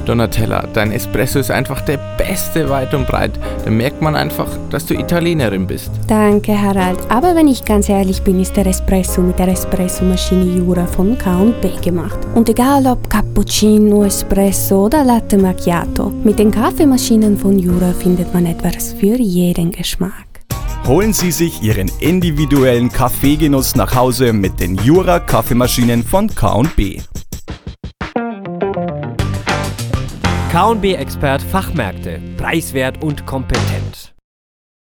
Donatella, dein Espresso ist einfach der beste weit und breit. Da merkt man einfach, dass du Italienerin bist. Danke, Harald. Aber wenn ich ganz ehrlich bin, ist der Espresso mit der Espressomaschine Jura von K&B gemacht. Und egal ob Cappuccino, Espresso oder Latte Macchiato, mit den Kaffeemaschinen von Jura findet man etwas für jeden Geschmack. Holen Sie sich Ihren individuellen Kaffeegenuss nach Hause mit den Jura Kaffeemaschinen von K&B. K&B Expert Fachmärkte, preiswert und kompetent.